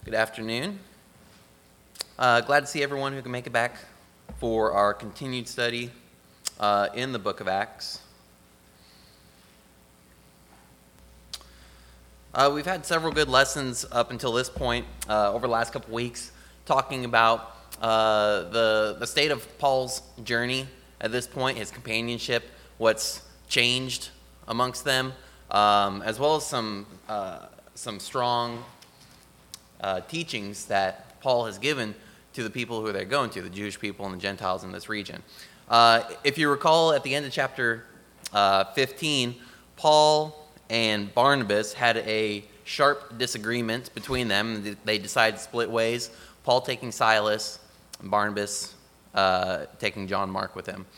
Good afternoon. Glad to see everyone who can make it back for our continued study in the book of Acts. We've had several good lessons up until this point over the last couple weeks, talking about the state of Paul's journey at this point, his companionship, what's changed amongst them, as well as some strong teachings that Paul has given to the people who they're going to, the Jewish people and the Gentiles in this region. If you recall, at the end of chapter 15, Paul and Barnabas had a sharp disagreement between them. They decided to split ways, Paul taking Silas, and Barnabas taking John Mark with him.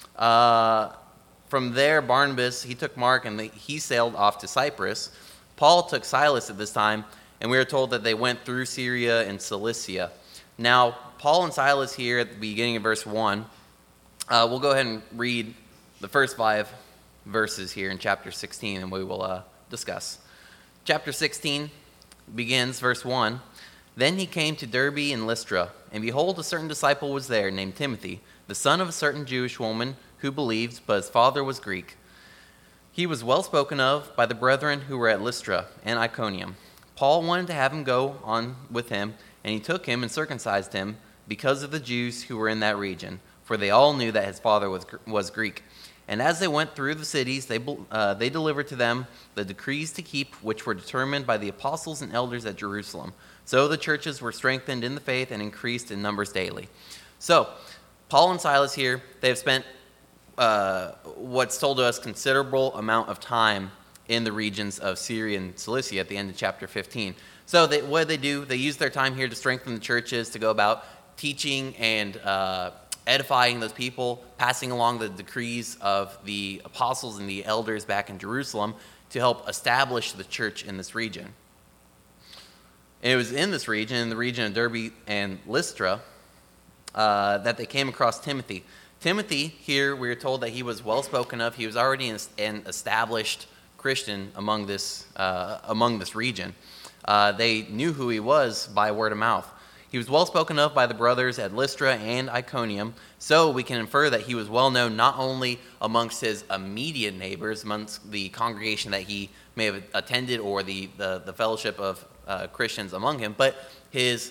From there, Barnabas, he took Mark and he sailed off to Cyprus. Paul took Silas at this time, and we are told that they went through Syria and Cilicia. Now, Paul and Silas here at the beginning of verse 1, we'll go ahead and read the first 5 verses here in chapter 16, and we will discuss. Chapter 16 begins, verse 1, Then he came to Derbe and Lystra, and behold, a certain disciple was there named Timothy, the son of a certain Jewish woman who believed, but his father was Greek. He was well spoken of by the brethren who were at Lystra and Iconium. Paul wanted to have him go on with him, and he took him and circumcised him because of the Jews who were in that region, for they all knew that his father was Greek. And as they went through the cities, they delivered to them the decrees to keep, which were determined by the apostles and elders at Jerusalem. So the churches were strengthened in the faith and increased in numbers daily. So, Paul and Silas here, they have spent what's told to us considerable amount of time in the regions of Syria and Cilicia at the end of chapter 15. So what do? They use their time here to strengthen the churches, to go about teaching and edifying those people, passing along the decrees of the apostles and the elders back in Jerusalem to help establish the church in this region. And it was in this region, in the region of Derbe and Lystra, that they came across Timothy. Timothy, here we are told that he was well spoken of. He was already an established Christian among this region. They knew who he was by word of mouth. He was well spoken of by the brothers at Lystra and Iconium, so we can infer that he was well known not only amongst his immediate neighbors, amongst the congregation that he may have attended or the fellowship of Christians among him, but his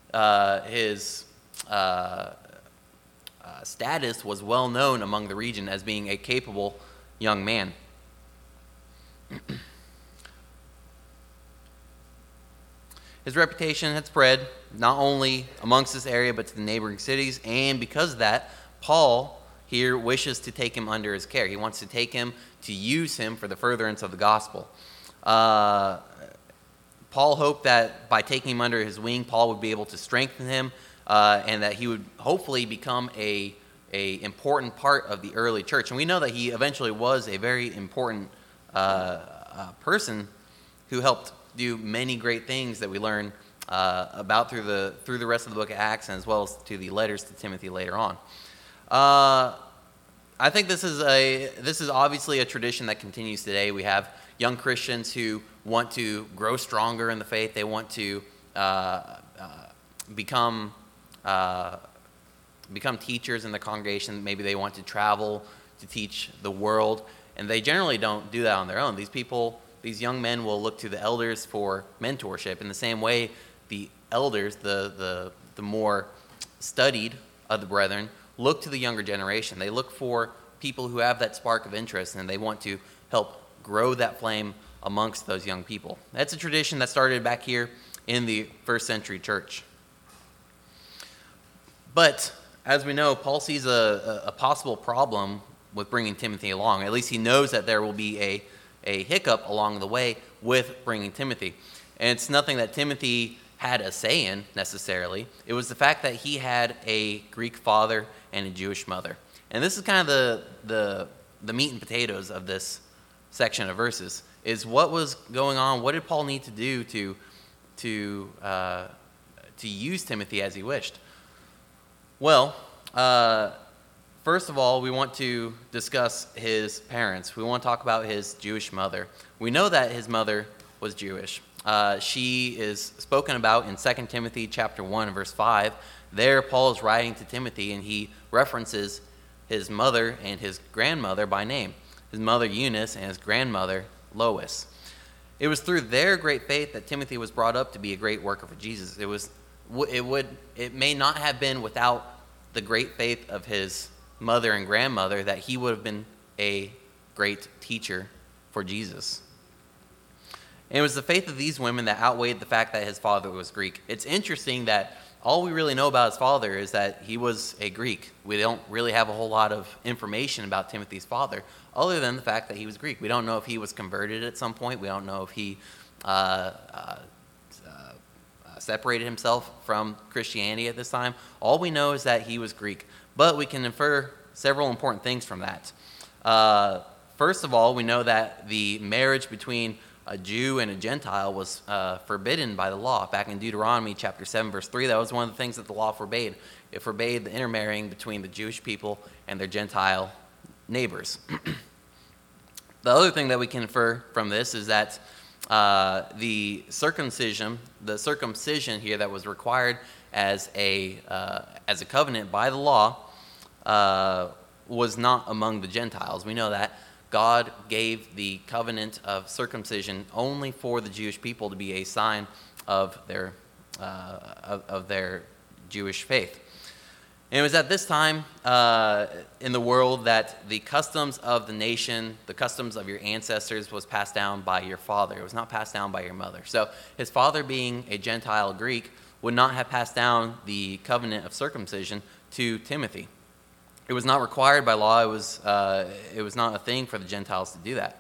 status was well known among the region as being a capable young man. His reputation had spread not only amongst this area but to the neighboring cities, and because of that, Paul here wishes to take him under his care. He wants to take him to use him for the furtherance of the gospel. Paul hoped that by taking him under his wing, Paul would be able to strengthen him and that he would hopefully become a important part of the early church. And we know that he eventually was a very important person who helped do many great things that we learn about through the rest of the book of Acts, and as well as to the letters to Timothy later on. I think this is obviously a tradition that continues today. We have young Christians who want to grow stronger in the faith. They want to become teachers in the congregation. Maybe they want to travel to teach the world, and they generally don't do that on their own. These young men will look to the elders for mentorship. In the same way, the elders, the more studied of the brethren, look to the younger generation. They look for people who have that spark of interest, and they want to help grow that flame amongst those young people. That's a tradition that started back here in the first century church. But as we know, Paul sees a possible problem with bringing Timothy along. At least he knows that there will be a hiccup along the way with bringing Timothy. And it's nothing that Timothy had a say in necessarily. It was the fact that he had a Greek father and a Jewish mother. And this is kind of the meat and potatoes of this section of verses, is what was going on. What did Paul need to do to use Timothy as he wished? Well, first of all, we want to discuss his parents. We want to talk about his Jewish mother. We know that his mother was Jewish. she is spoken about in 2 Timothy chapter 1, verse 5. There, Paul is writing to Timothy, and he references his mother and his grandmother by name, his mother Eunice and his grandmother Lois. It was through their great faith that Timothy was brought up to be a great worker for Jesus. It may not have been without the great faith of his mother and grandmother that he would have been a great teacher for Jesus. And it was the faith of these women that outweighed the fact that his father was Greek. It's interesting that all we really know about his father is that he was a Greek. We don't really have a whole lot of information about Timothy's father, other than the fact that he was Greek. We don't know if he was converted at some point. We don't know if he separated himself from Christianity at this time. All we know is that he was Greek. But we can infer several important things from that. First of all, we know that the marriage between a Jew and a Gentile was forbidden by the law. Back in Deuteronomy chapter 7, verse 3, that was one of the things that the law forbade. It forbade the intermarrying between the Jewish people and their Gentile neighbors. The other thing that we can infer from this is that the circumcision here that was required as a covenant by the law was not among the Gentiles. We know that God gave the covenant of circumcision only for the Jewish people to be a sign of their Jewish faith. And it was at this time in the world that the customs of the nation, the customs of your ancestors, was passed down by your father. It was not passed down by your mother. So his father, being a Gentile Greek, would not have passed down the covenant of circumcision to Timothy. It was not required by law. It was not a thing for the Gentiles to do that.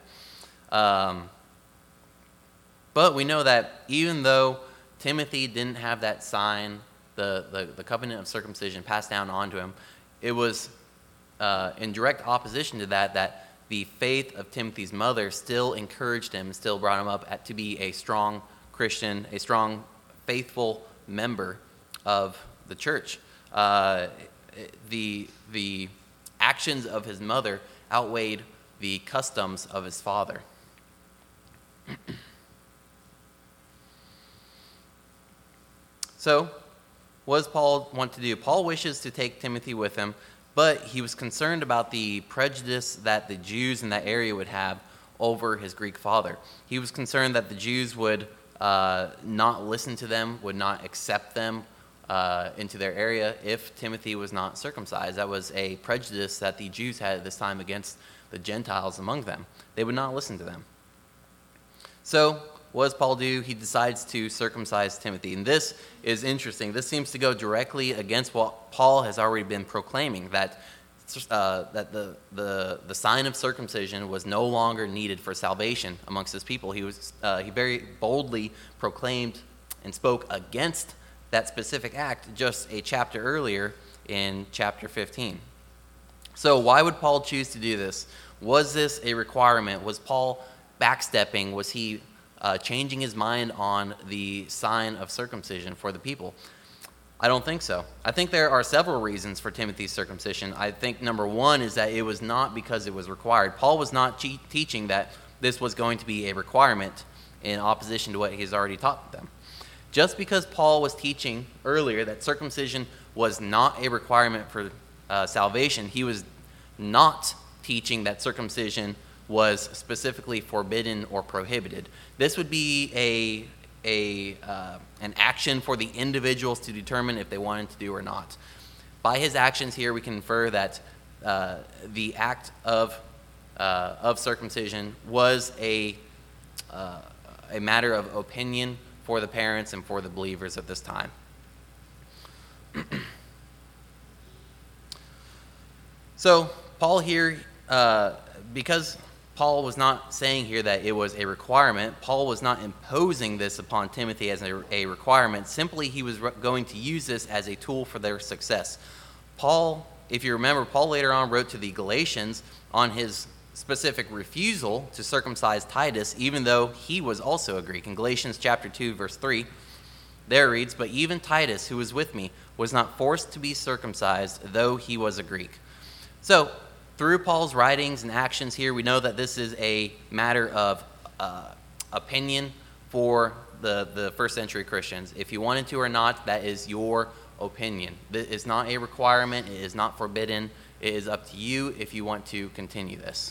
But we know that even though Timothy didn't have that sign, the covenant of circumcision passed down onto him, it was in direct opposition to that the faith of Timothy's mother still encouraged him, still brought him up to be a strong Christian, a strong, faithful member of the church. The actions of his mother outweighed the customs of his father. So, what does Paul want to do? Paul wishes to take Timothy with him, but he was concerned about the prejudice that the Jews in that area would have over his Greek father. He was concerned that the Jews would not listen to them, would not accept them into their area if Timothy was not circumcised. That was a prejudice that the Jews had at this time against the Gentiles among them. They would not listen to them. So, what does Paul do? He decides to circumcise Timothy. And this is interesting. This seems to go directly against what Paul has already been proclaiming, that the sign of circumcision was no longer needed for salvation amongst his people. He very boldly proclaimed and spoke against that specific act just a chapter earlier in chapter 15. So why would Paul choose to do this? Was this a requirement? Was Paul backstepping? Was he changing his mind on the sign of circumcision for the people? I don't think so. I think there are several reasons for Timothy's circumcision. I think number one is that it was not because it was required. Paul was not teaching that this was going to be a requirement in opposition to what he's already taught them. Just because Paul was teaching earlier that circumcision was not a requirement for salvation, he was not teaching that circumcision was specifically forbidden or prohibited. This would be an action for the individuals to determine if they wanted to do or not. By his actions here, we can infer that the act of circumcision was a matter of opinion for the parents and for the believers at this time. So Paul here, because Paul was not saying here that it was a requirement, Paul was not imposing this upon Timothy as a requirement. Simply, he was going to use this as a tool for their success. Paul, if you remember, Paul later on wrote to the Galatians on his specific refusal to circumcise Titus, even though he was also a Greek. In Galatians chapter 2, verse 3, there reads, "But even Titus, who was with me, was not forced to be circumcised, though he was a Greek." So, through Paul's writings and actions here, we know that this is a matter of opinion for the first century Christians. If you wanted to or not, that is your opinion. It is not a requirement. It is not forbidden. It is up to you if you want to continue this.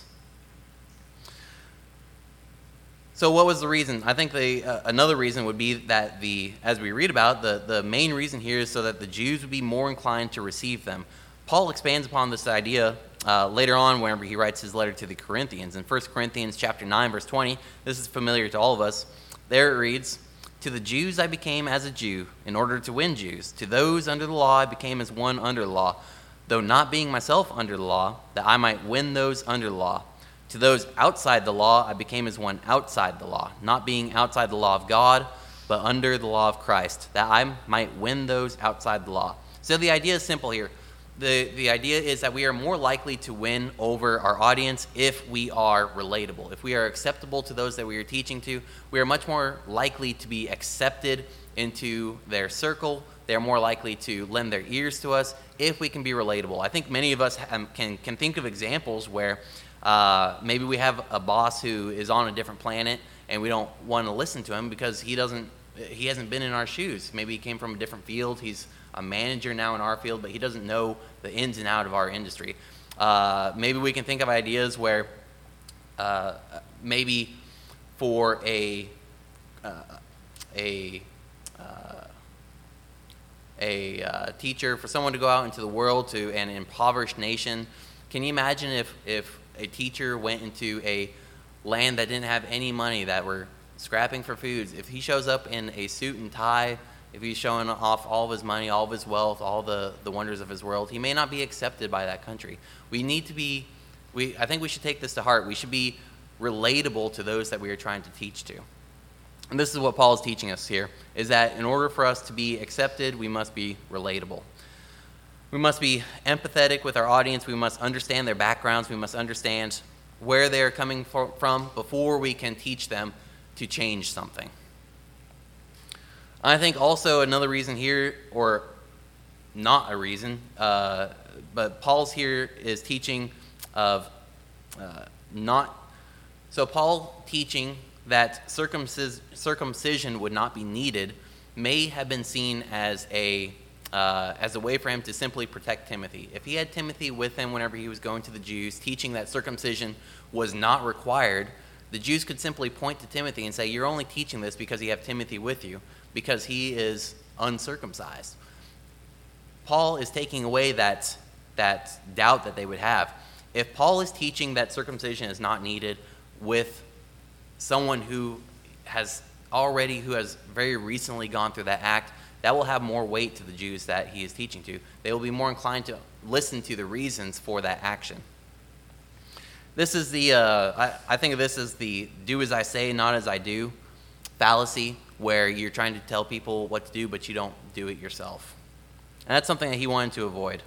So what was the reason? I think another reason would be that as we read about, the main reason here is so that the Jews would be more inclined to receive them. Paul expands upon this idea later on whenever he writes his letter to the Corinthians. In 1 Corinthians chapter 9, verse 20, this is familiar to all of us. There it reads, "To the Jews I became as a Jew, in order to win Jews. To those under the law I became as one under the law, though not being myself under the law, that I might win those under the law. To those outside the law I became as one outside the law, not being outside the law of God, but under the law of Christ, that I might win those outside the law." So the idea is simple here. The idea is that we are more likely to win over our audience if we are relatable. If we are acceptable to those that we are teaching to, we are much more likely to be accepted into their circle. They're more likely to lend their ears to us if we can be relatable. I think many of us can think of examples where maybe we have a boss who is on a different planet and we don't want to listen to him because he hasn't been in our shoes. Maybe he came from a different field. He's a manager now in our field, but he doesn't know the ins and out of our industry. Maybe we can think of ideas where maybe for a teacher, for someone to go out into the world to an impoverished nation, can you imagine if a teacher went into a land that didn't have any money, that were scrapping for foods? If he shows up in a suit and tie, if he's showing off all of his money, all of his wealth, all the wonders of his world, he may not be accepted by that country. I think we should take this to heart. We should be relatable to those that we are trying to teach to. And this is what Paul is teaching us here, is that in order for us to be accepted, we must be relatable. We must be empathetic with our audience. We must understand their backgrounds. We must understand where they're coming from before we can teach them to change something. I think also another reason here, or not a reason, but Paul's here is teaching of So Paul teaching that circumcision would not be needed may have been seen as a way for him to simply protect Timothy. If he had Timothy with him whenever he was going to the Jews, teaching that circumcision was not required, the Jews could simply point to Timothy and say, "You're only teaching this because you have Timothy with you, because he is uncircumcised." Paul is taking away that doubt that they would have. If Paul is teaching that circumcision is not needed with someone who has very recently gone through that act, that will have more weight to the Jews that he is teaching to. They will be more inclined to listen to the reasons for that action. This is I think of this as the "do as I say, not as I do" fallacy, where you're trying to tell people what to do, but you don't do it yourself. And that's something that he wanted to avoid.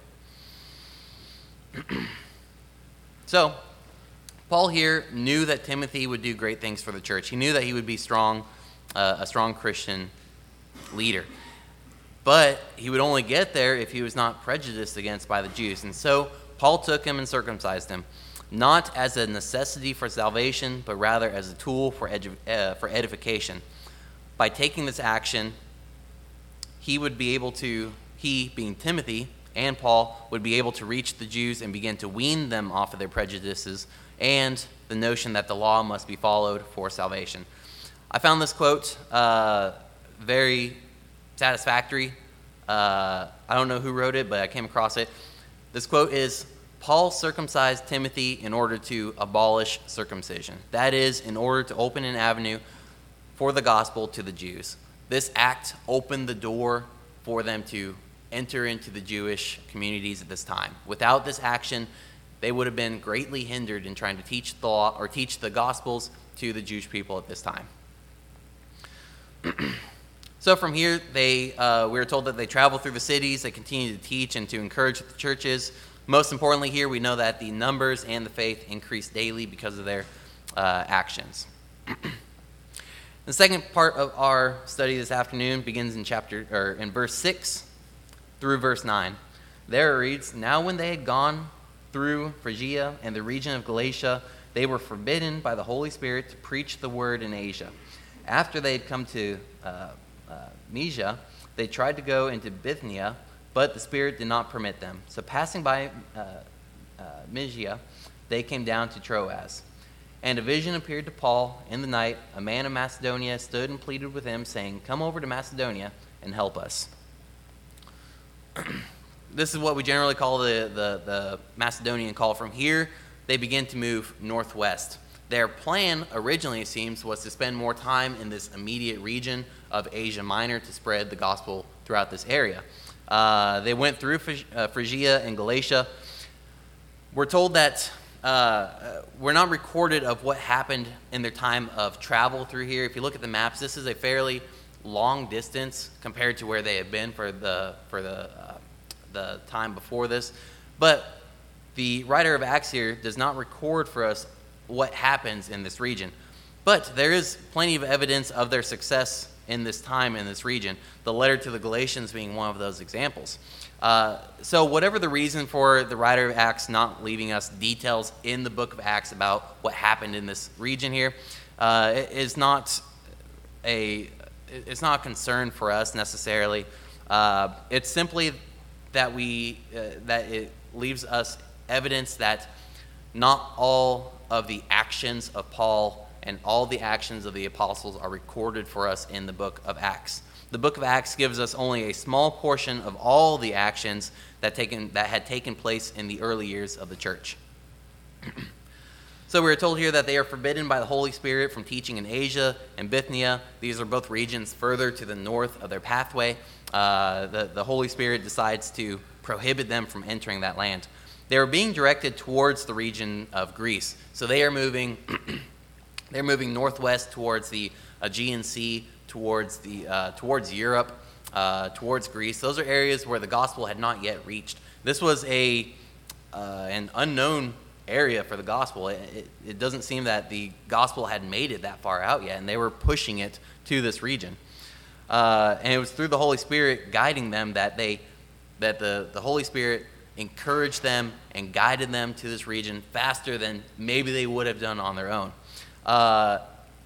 So, Paul here knew that Timothy would do great things for the church. He knew that he would be a strong Christian leader. But he would only get there if he was not prejudiced against by the Jews. And so, Paul took him and circumcised him, not as a necessity for salvation, but rather as a tool for edification. By taking this action, he being Timothy and Paul, would be able to reach the Jews and begin to wean them off of their prejudices and the notion that the law must be followed for salvation. I found this quote very satisfactory. I don't know who wrote it, but I came across it. This quote is, "Paul circumcised Timothy in order to abolish circumcision. That is, in order to open an avenue for the gospel to the Jews. This act opened the door for them to enter into the Jewish communities at this time. Without this action, they would have been greatly hindered in trying to teach the law or teach the gospels to the Jewish people at this time." So from here, we are told that they traveled through the cities, they continued to teach and to encourage the churches. Most importantly here, we know that the numbers and the faith increased daily because of their actions. The second part of our study this afternoon begins in verse 6 through verse 9. There it reads, "Now when they had gone through Phrygia and the region of Galatia, they were forbidden by the Holy Spirit to preach the word in Asia. After they'd come to Mysia, they tried to go into Bithynia, but the Spirit did not permit them. So passing by Mysia, they came down to Troas. And a vision appeared to Paul in the night. A man of Macedonia stood and pleaded with him, saying, "Come over to Macedonia and help us." This is what we generally call the Macedonian call. From here, they begin to move northwest. Their plan originally, it seems, was to spend more time in this immediate region of Asia Minor to spread the gospel throughout this area. They went through Phrygia and Galatia. We're told that we're not recorded of what happened in their time of travel through here. If you look at the maps, this is a fairly long distance compared to where they had been for the time before this. But the writer of Acts here does not record for us what happens in this region. But there is plenty of evidence of their success in this time in this region, the letter to the Galatians being one of those examples. So whatever the reason for the writer of Acts not leaving us details in the book of Acts about what happened in this region here, it's not a concern for us necessarily. It's simply that that it leaves us evidence that not all of the actions of Paul and all the actions of the apostles are recorded for us in the book of Acts. The book of Acts gives us only a small portion of all the actions that had taken place in the early years of the church. So we are told here that they are forbidden by the Holy Spirit from teaching in Asia and Bithynia. These are both regions further to the north of their pathway. The Holy Spirit decides to prohibit them from entering that land. They are being directed towards the region of Greece. So they are moving they're moving northwest towards the Aegean Sea, towards Europe, towards Greece. Those are areas where the gospel had not yet reached. This was an unknown area for the gospel. It doesn't seem that the gospel had made it that far out yet, and they were pushing it to this region. And it was through the Holy Spirit guiding them that the Holy Spirit encouraged them and guided them to this region faster than maybe they would have done on their own. The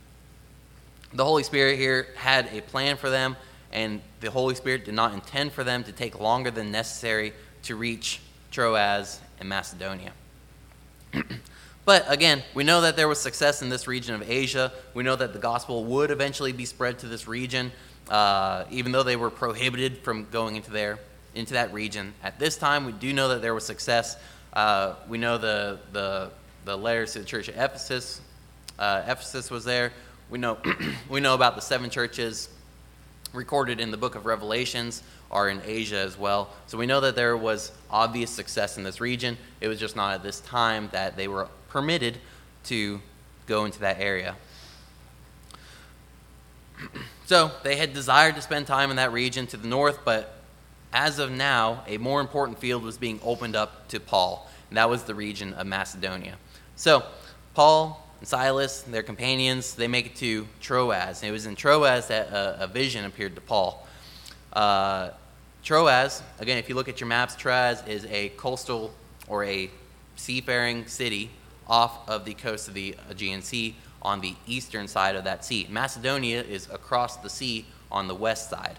Holy Spirit here had a plan for them, and the Holy Spirit did not intend for them to take longer than necessary to reach Troas and Macedonia. But again, we know that there was success in this region of Asia. We know that the gospel would eventually be spread to this region, even though they were prohibited from going into that region. At this time, we do know that there was success. We know the letters to the church of Ephesus. Ephesus was there. We know about the 7 churches recorded in the book of Revelations are in Asia as well. So we know that there was obvious success in this region. It was just not at this time that they were permitted to go into that area. So they had desired to spend time in that region to the north, but as of now, a more important field was being opened up to Paul, and that was the region of Macedonia. So Paul and Silas and their companions, they make it to Troas. And it was in Troas that a vision appeared to Paul. Troas, again, if you look at your maps, Troas is a coastal or a seafaring city off of the coast of the Aegean Sea on the eastern side of that sea. Macedonia is across the sea on the west side.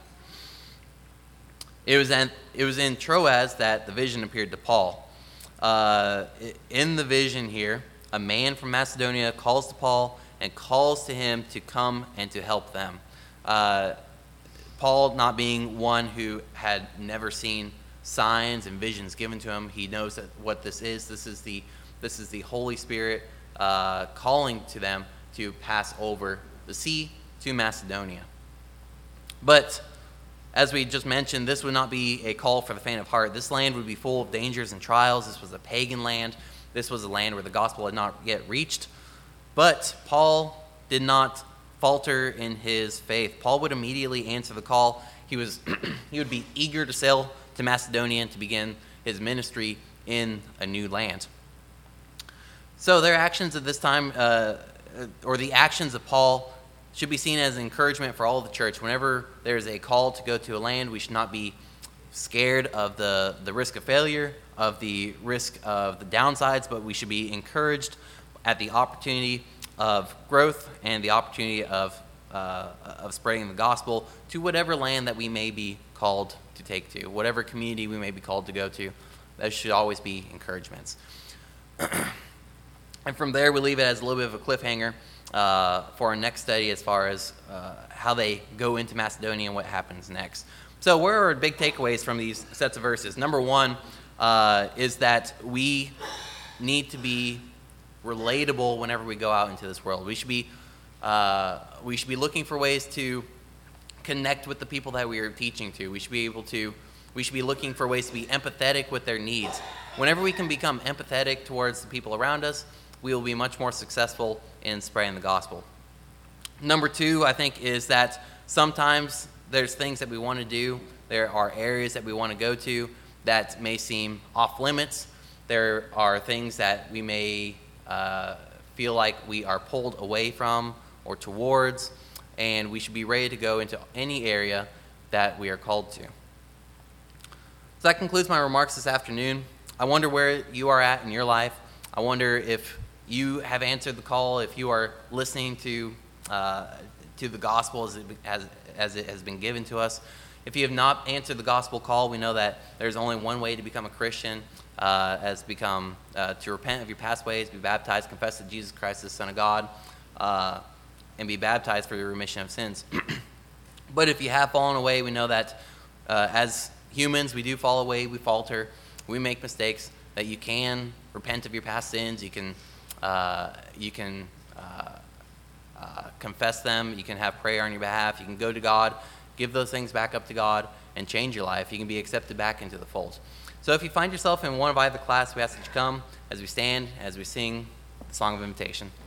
It was in Troas that the vision appeared to Paul. In the vision here, a man from Macedonia calls to Paul and calls to him to come and to help them. Paul, not being one who had never seen signs and visions given to him, he knows that what this is. This is the Holy Spirit calling to them to pass over the sea to Macedonia. But as we just mentioned, this would not be a call for the faint of heart. This land would be full of dangers and trials. This was a pagan land. This was a land where the gospel had not yet reached. But Paul did not falter in his faith. Paul would immediately answer the call. He would be eager to sail to Macedonia and to begin his ministry in a new land. So their actions at this time, or the actions of Paul, should be seen as encouragement for all of the church. Whenever there's a call to go to a land, we should not be scared of the risk of failure, of the risk of the downsides, but we should be encouraged at the opportunity of growth and the opportunity of spreading the gospel to whatever land that we may be called to take to, whatever community we may be called to go to. Those should always be encouragements. And from there, we leave it as a little bit of a cliffhanger for our next study as far as how they go into Macedonia and what happens next. So what are our big takeaways from these sets of verses? Number one is that we need to be relatable whenever we go out into this world. We should be looking for ways to connect with the people that we are teaching to. We should be looking for ways to be empathetic with their needs. Whenever we can become empathetic towards the people around us, we will be much more successful in spreading the gospel. Number two, I think, is that sometimes there's things that we want to do. There are areas that we want to go to that may seem off limits. There are things that we may feel like we are pulled away from or towards, and we should be ready to go into any area that we are called to. So that concludes my remarks this afternoon. I wonder where you are at in your life. I wonder if you have answered the call, if you are listening to the gospel as it has been given to us. If you have not answered the gospel call, we know that there's only one way to become a Christian, to repent of your past ways, be baptized, confess that Jesus Christ is the Son of God, and be baptized for the remission of sins. But if you have fallen away, we know that as humans, we do fall away, we falter, we make mistakes, that you can repent of your past sins, you can confess them, you can have prayer on your behalf, you can go to God, give those things back up to God, and change your life. You can be accepted back into the fold. So if you find yourself in one of either class, we ask that you come as we stand, as we sing the Song of Invitation.